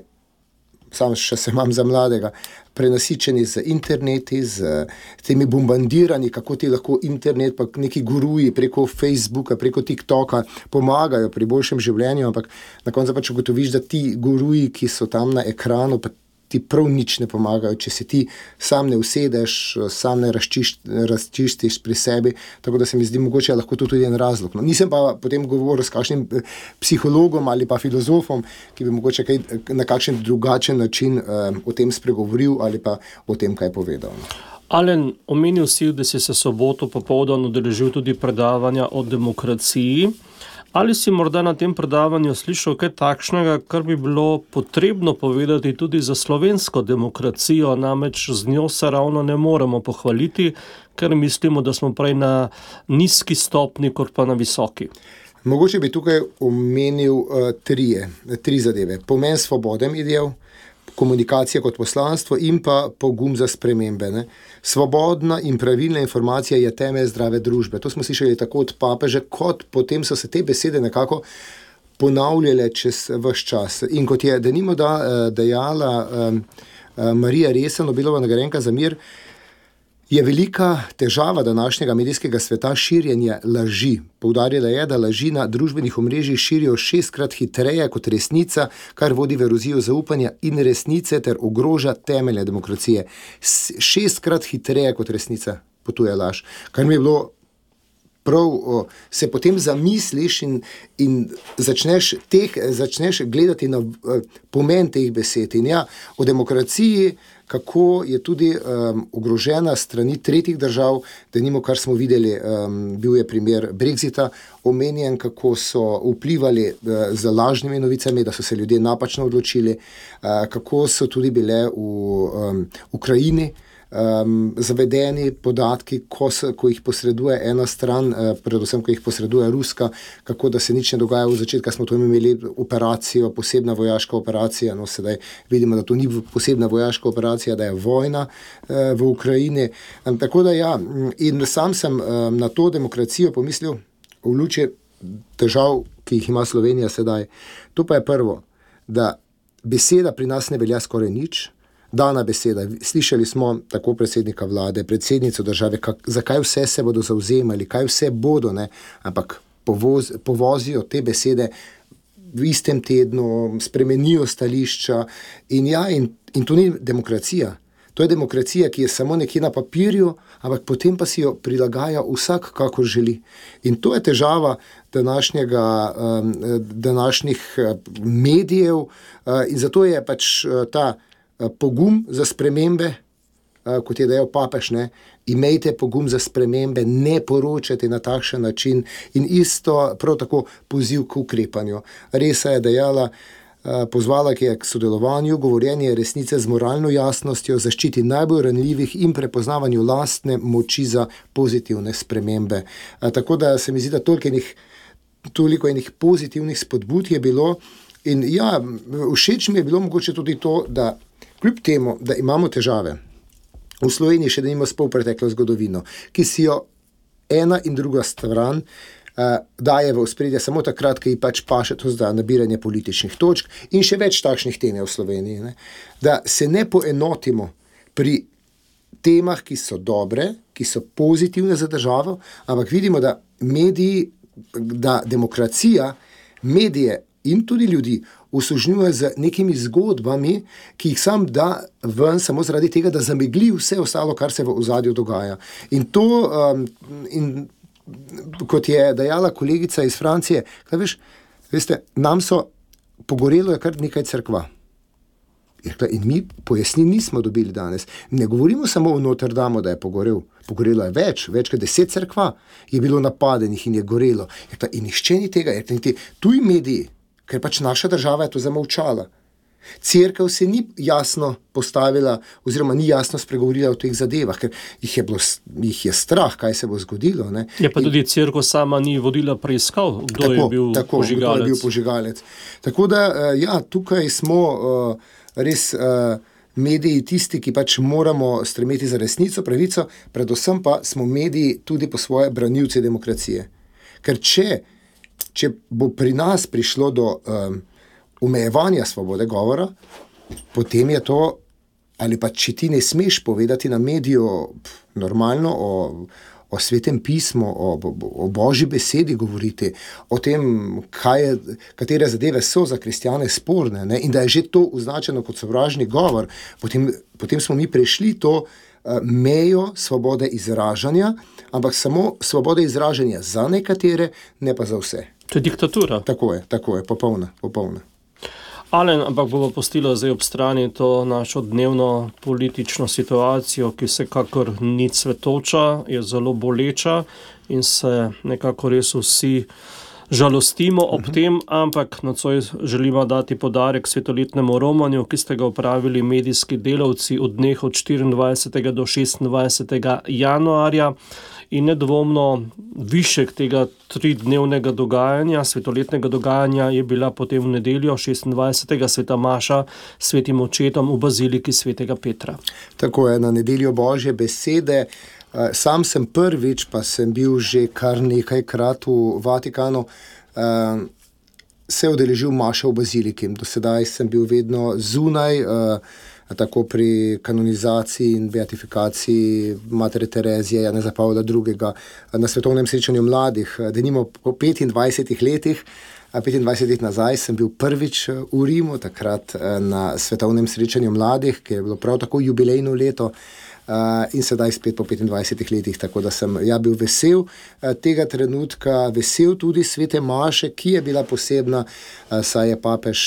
sam še se imam za mladega, prenasičeni z interneti, z temi bombardirani, kako ti lahko internet, pa neki guruji preko Facebooka, preko TikToka pomagajo pri boljšem življenju, ampak na koncu pač ugotoviš, da ti guruji, ki so tam na ekranu, pa ti prav nič ne pomagajo, če se ti sam ne usedeš, sam ne razčistiš pri sebi, tako da se mi zdi mogoče lahko to tudi en razlog. No, nisem pa potem govoril s kakšnim psihologom ali pa filozofom, ki bi mogoče kaj, na kakšen drugačen način um, o tem spregovoril ali pa o tem kaj povedal. Alen, omenil si, da si se soboto popoldan udeležil tudi predavanja o demokraciji. Ali si morda na tem predavanju slišal kaj takšnega, kar bi bilo potrebno povedati tudi za slovensko demokracijo, namreč z njo se ravno ne moremo pohvaliti, ker mislimo, da smo prej na nizki stopni, kot pa na visoki? Mogoče bi tukaj omenil uh, trije, tri zadeve. Pomen svobode medijev, komunikacija kot poslanstvo in pa pogum za spremembe. Ne? Svobodna in pravilna informacija je temelj zdrave družbe. To smo slišali tako od papeže, kot potem so se te besede nekako ponavljale čez vaš čas. In kot je denimo da, dejala um, Marija Resen, Nobelova nagrajenka za mir, je velika težava današnjega medijskega sveta širjenje laži. Poudarjala je, da laži na družbenih omrežjih širijo šestkrat hitreje kot resnica, kar vodi v erozijo zaupanja in resnice ter ogroža temelje demokracije. Šestkrat hitreje kot resnica potuje laž. Kar mi je bilo prav, o, se potem zamisliš in, in začneš, teh, začneš gledati na o, pomen teh besed. In ja, o demokraciji, kako je tudi um, ogrožena strani tretjih držav, denimo, kar smo videli, um, bil je primer Brexita, omenjen, kako so vplivali uh, z lažnimi novicami, da so se ljudje napačno odločili, uh, kako so tudi bile v um, Ukrajini Um, zavedeni podatki, ko, so, ko jih posreduje ena stran, uh, predvsem, ko jih posreduje ruska, kako da se nič ne dogaja. V začetku smo to imeli operacijo, posebna vojaška operacija, no sedaj vidimo, da to ni posebna vojaška operacija, da je vojna uh, v Ukrajini. Um, tako da ja, in sam sem um, na to demokracijo pomislil v luči težav, ki jih ima Slovenija sedaj. To pa je prvo, da beseda pri nas ne velja skoraj nič. Dana beseda. Slišali smo tako predsednika vlade, predsednico države, kak, zakaj vse se bodo zavzemali, kaj vse bodo, ne? Ampak povoz, povozijo te besede v istem tednu, spremenijo stališča in ja, in, in to ni demokracija. To je demokracija, ki je samo nekje na papirju, ampak potem pa si jo prilagaja vsak, kakor želi. In to je težava današnjega, um, današnjih medijev uh, in zato je pač uh, ta pogum za spremembe, kot je dejal papež, ne, imejte pogum za spremembe, ne poročajte na takšen način in isto prav tako poziv k ukrepanju. Resa je dejala, pozvala je k sodelovanju, govorjenje resnice z moralno jasnostjo, zaščiti najbolj ranljivih in prepoznavanju lastne moči za pozitivne spremembe. Tako da se mi zdi, da toliko enih, toliko enih pozitivnih spodbud je bilo in ja, všeč mi je bilo mogoče tudi to, da kljub temu, da imamo težave v Sloveniji še da imamo s polpreteklo zgodovino, ki si jo ena in druga stran uh, daje v ospredje samo takrat, ki ji pač paše to za nabiranje političnih točk in še več takšnih tem je v Sloveniji, ne? Da se ne poenotimo pri temah, ki so dobre, ki so pozitivne za državo, ampak vidimo, da mediji, da demokracija, medije in tudi ljudi usužnjuje z nekimi zgodbami, ki jih sam da ven samo zaradi tega, da zamegli vse ostalo, kar se v ozadju dogaja. In to, um, in kot je dejala kolegica iz Francije, kaj veš, veste, nam so pogorelo je kar nekaj cerkva. In mi pojasni nismo dobili danes. Ne govorimo samo o Notre Damu, da je pogorel. Pogorelo je več, več kot deset cerkva je bilo napadenih in je gorelo. In nišče ni tega, niti tuji mediji, ker pač naša država je to zamolčala. Cerkev se ni jasno postavila oziroma ni jasno spregovorila o teh zadevah, ker jih je, bilo, jih je strah, kaj se bo zgodilo. Ne? Je pa in, tudi cerkev sama ni vodila preiskav, kdo tako, je bil tako, požigalec. Kdo je bil požigalec. Tako da, ja, tukaj smo uh, res uh, mediji tisti, ki pač moramo stremeti za resnico, pravico, predvsem pa smo mediji tudi po svoje branilci demokracije. Ker če Če bo pri nas prišlo do um, omejevanja svobode govora, potem je to, ali pa če ti ne smeš povedati na mediju pf, normalno o, o svetem pismu, o, o božji besedi govoriti, o tem, kaj je, katere zadeve so za kristjane sporne, ne, in da je že to označeno kot sovražni govor, potem, potem smo mi prešli to mejo svobode izražanja, ampak samo svobode izražanja za nekatere, ne pa za vse. To je diktatura. Tako je, tako je, popolna, popolna. Alen, ampak bomo postila zdaj ob strani to našo dnevno politično situacijo, ki se kakor ni cvetoča, je zelo boleča in se nekako res vsi žalostimo ob uh-huh. tem, ampak nocoj želimo dati podarek svetoletnemu romanju, ki ste ga opravili medijski delavci od dneh od štiriindvajsetega do šestindvajsetega januarja in nedvomno višek tega tridnevnega dogajanja, svetoletnega dogajanja je bila potem v nedeljo šestindvajsetega sveta maša s svetim očetom v baziliki svetega Petra. Tako je, na nedeljo Božje besede. Sam sem prvič, pa sem bil že kar nekajkrat v Vatikanu, se je udeležil maše v baziliki. Do sedaj sem bil vedno zunaj, tako pri kanonizaciji in beatifikaciji Matere Terezije, Janeza Pavla drugega, na svetovnem srečanju mladih. Denimo po petindvajsetih letih, petindvajset let nazaj sem bil prvič v Rimu, takrat na svetovnem srečanju mladih, ki je bilo prav tako jubilejno leto, in sedaj spet po petindvajsetih letih, tako da sem ja bil vesel tega trenutka, vesel tudi svete maše, ki je bila posebna, saj je papež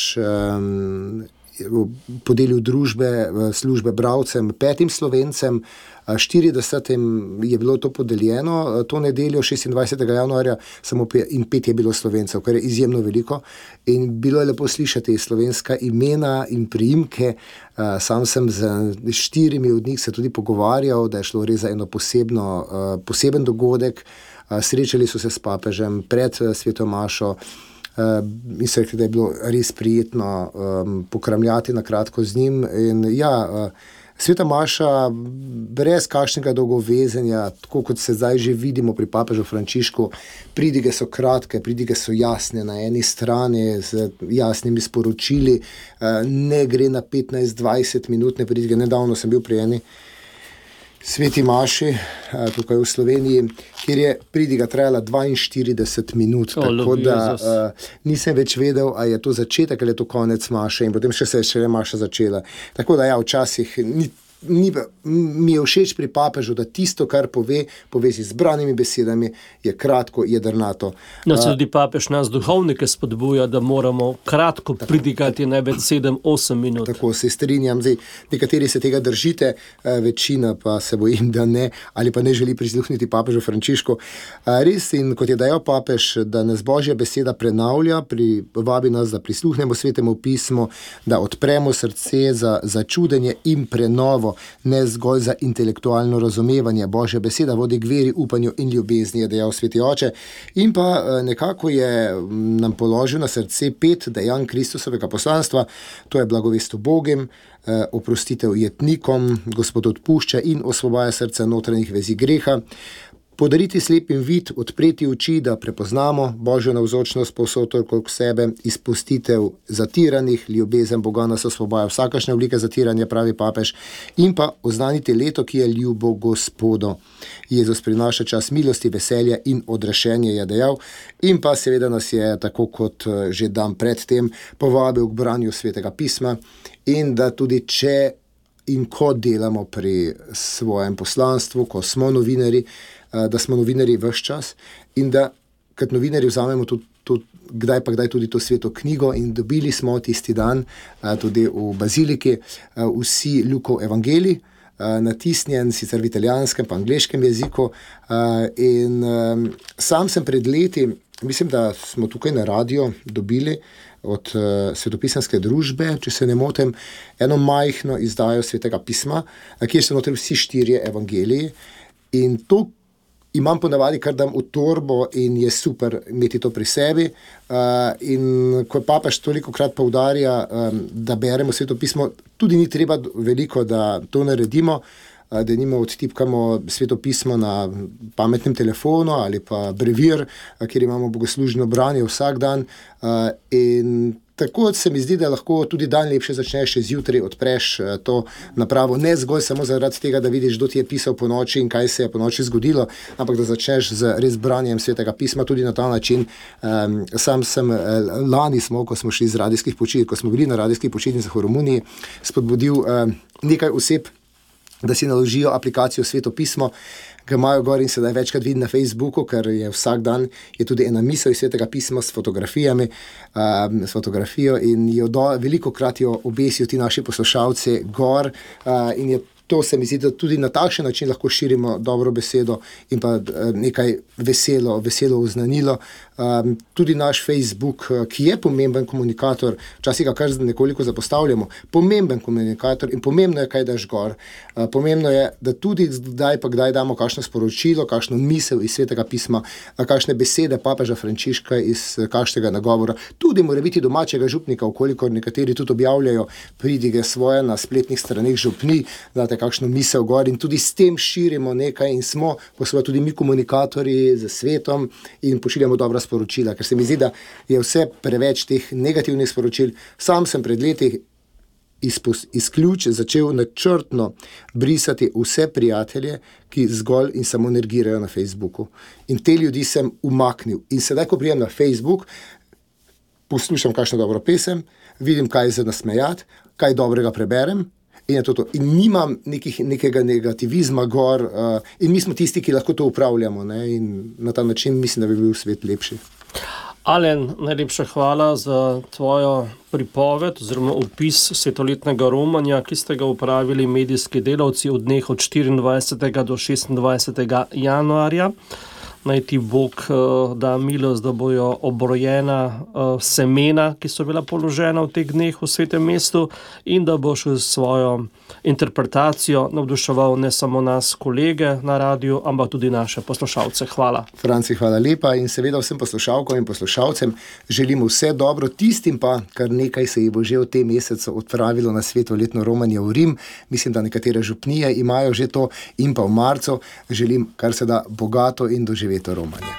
um, podelil družbe, službe bralcem, petim Slovencem, štiridesetim je bilo to podeljeno, to nedeljo šestindvajsetega januarja samo pe, in pet je bilo Slovencev, kar je izjemno veliko in bilo je lepo slišati slovenska imena in priimke. Sam sem z štirimi od njih se tudi pogovarjal, da je šlo res za eno posebno, poseben dogodek. Srečali so se s papežem pred sveto mašo, Uh, in so rekli, da je bilo res prijetno um, pokramljati na kratko z njim. In ja, uh, sveta maša brez kakšnega dolgovezenja, tako kot se zdaj že vidimo pri papežu Frančišku, pridige so kratke, pridige so jasne na eni strani z jasnimi sporočili, uh, ne gre na petnajst dvajset minutne pridige. Nedavno sem bil pri eni sveti maši tukaj v Sloveniji, kjer je pridiga trajala dvainštirideset minut, o, tako da uh, nisem več vedel, a je to začetek ali je to konec maše in potem še se je šele maša začela. Tako da ja, včasih ni, ni, mi je všeč pri papežu, da tisto, kar pove, pove z izbranimi besedami, je kratko, jedrnato. No, se tudi papež nas duhovnike spodbuja, da moramo kratko tako pridigati največ sedem osem minut. Tako se strinjam. Zdaj, nekateri se tega držite, večina pa se bojim, da ne, ali pa ne želi prisluhniti papežu Frančišku. Res, in kot je dejal papež, da nas Božja beseda prenavlja, pri, vabi nas, da prisluhnemo svetemu pismu, da odpremo srce za, za čudenje in prenovo, ne zgolj za intelektualno razumevanje. Božja beseda vodi k veri, upanju in ljubezni, je dejal sveti oče. In pa nekako je nam položil na srce pet dejanj Kristusovega poslanstva, to je blagovest ubogim, oprostitev jetnikom, Gospod odpušča in osvobaja srca notranjih vezi greha, podariti slepim vid, odpreti oči, da prepoznamo Božjo navzočnost povsod okrog sebe, izpustitev zatiranih, ljubezen Boga nas osvobaja vsakašne oblike zatiranja, pravi papež, in pa oznaniti leto, ki je ljubo Gospodu. Jezus prinaša čas milosti, veselja in odrešenja, je dejal, in pa seveda nas je, tako kot že dan pred tem, povabil k branju svetega pisma in da tudi če in ko delamo pri svojem poslanstvu, ko smo novinari, da smo novinari ves čas in da kot novinari vzamemo tudi, tudi kdaj pa kdaj tudi to sveto knjigo in dobili smo tisti dan tudi v baziliki vsi Lukov evangelij, natisnjen sicer v italijanskem pa angleškem jeziku in sam sem pred leti, mislim, da smo tukaj na radio dobili od uh, svetopisanske družbe, če se ne motim, eno majhno izdajo svetega pisma, kjer so notri vsi štirje evangeliji in to imam ponavadi, kar dam v torbo in je super imeti to pri sebi uh, in ko papež tolikokrat poudarja, um, da beremo sveto pismo, tudi ni treba veliko, da to naredimo, uh, da nimo odtipkamo sveto pismo na pametnem telefonu ali pa brevir, uh, kjer imamo bogoslužno branje vsak dan uh, in tako se mi zdi, da lahko tudi dan lepše začneš še zjutraj, odpreš to napravo, ne zgolj samo zaradi tega, da vidiš, kdo ti je pisal po noči in kaj se je po noči zgodilo, ampak da začneš z res branjem svetega pisma tudi na ta način. Um, sam sem, lani smo, ko smo šli z radijskih počitnic, ko smo bili na radijskih počitnicah v Romuniji, spodbudil um, nekaj oseb, da si naložijo aplikacijo Sveto pismo, ga imajo gor in sedaj večkrat vidim na Facebooku, ker je vsak dan je tudi ena misel iz svetega pisma s fotografijami, um, s fotografijo in jo do, velikokrat jo obesijo ti naši poslušalci gor uh, in je to se mi zdi, da tudi na takšen način lahko širimo dobro besedo in pa nekaj veselo, veselo oznanilo. Um, tudi naš Facebook, ki je pomemben komunikator, včasih ga kar nekoliko zapostavljamo, pomemben komunikator in pomembno je, kaj daš gor. Uh, pomembno je, da tudi kdaj pa kdaj damo kakšno sporočilo, kakšno misel iz svetega pisma, kakšne besede papeža Frančiška iz kakšnega nagovora, tudi mora biti domačega župnika, okolikor nekateri tudi objavljajo pridige svoje na spletnih straneh župni, znate, kakšno misel gor in tudi s tem širimo nekaj in smo, pa smo tudi mi komunikatorji z svetom in pošiljamo dobra sporočila, ker se mi zdi, da je vse preveč teh negativnih sporočil. Sam sem pred leti izpus, izključ začel načrtno brisati vse prijatelje, ki zgolj in samo nergirajo na Facebooku. In te ljudi sem umaknil. In sedaj, ko prijem na Facebook, poslušam kakšno dobro pesem, vidim, kaj je za nasmejati, kaj dobrega preberem in je to to. In nimam nekih, nekega negativizma gor uh, in mi smo tisti, ki lahko to upravljamo, ne? In na ta način mislim, da bi bil svet lepši. Alen, najlepša hvala za tvojo pripoved oziroma opis svetoletnega romanja, ki ste ga upravili medijski delavci v dneh od štiriindvajsetega do šestindvajsetega januarja. Naj ti Bog uh, da milost, da bojo obrojena uh, semena, ki so bila položena v teh dneh v Svetem mestu in da boš s svojo interpretacijo navduševal ne samo nas kolege na radiju, ampak tudi naše poslušalce. Hvala. Franci, hvala lepa in seveda vsem poslušalkom in poslušalcem želimo vse dobro, tistim pa, kar nekaj se jih bo že v tem mesecu odpravilo na svetoletno romanje v Rim. Mislim, da nekatere župnije imajo že to in pa v marcu želim kar se da bogato in doživeto romanje.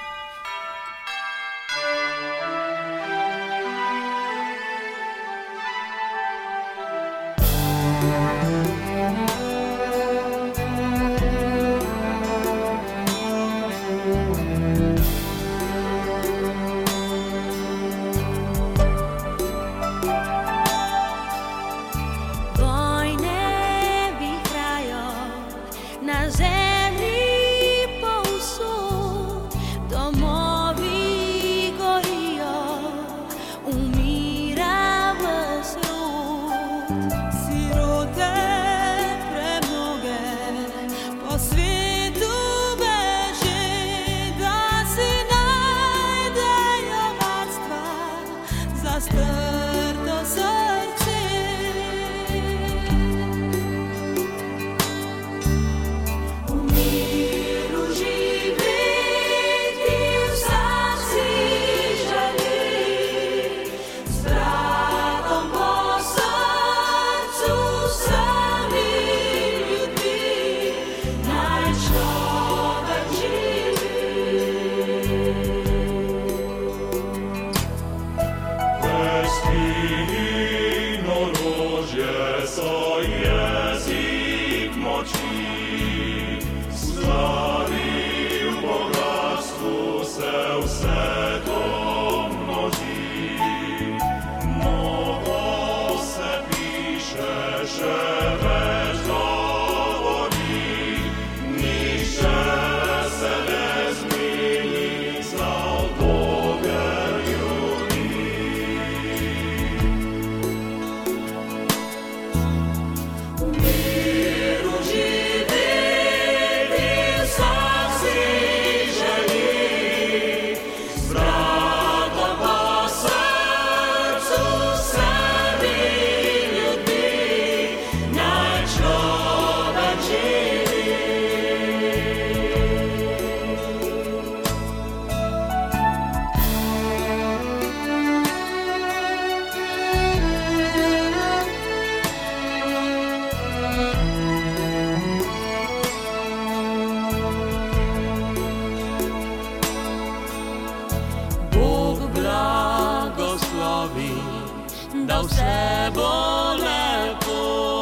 Da vse bo lepo,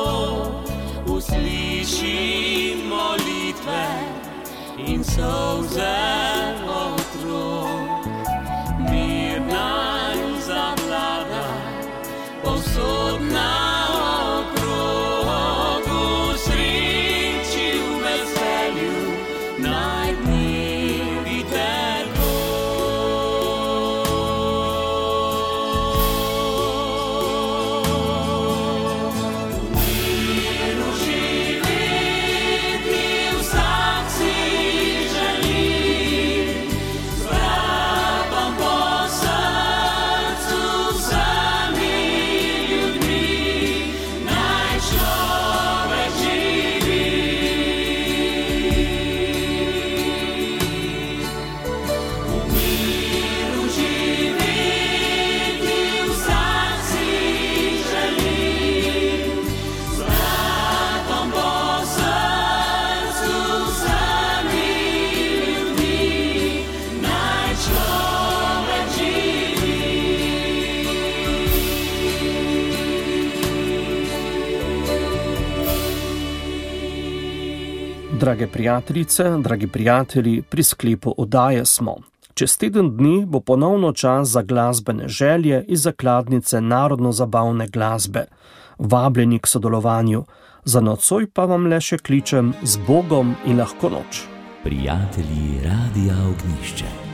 usliši molitve in solze otrok. Mir naj zavlada povsod naokrog, v sreči, v veselju naj dnevi teku. You Drage prijateljice, dragi prijatelji, pri sklepu oddaje smo. Čez teden dni bo ponovno čas za glasbene želje iz zakladnice narodno-zabavne glasbe. Vabljeni k sodelovanju. Za nocoj pa vam le še kličem z Bogom in lahko noč. Prijatelji Radia Ognjišče.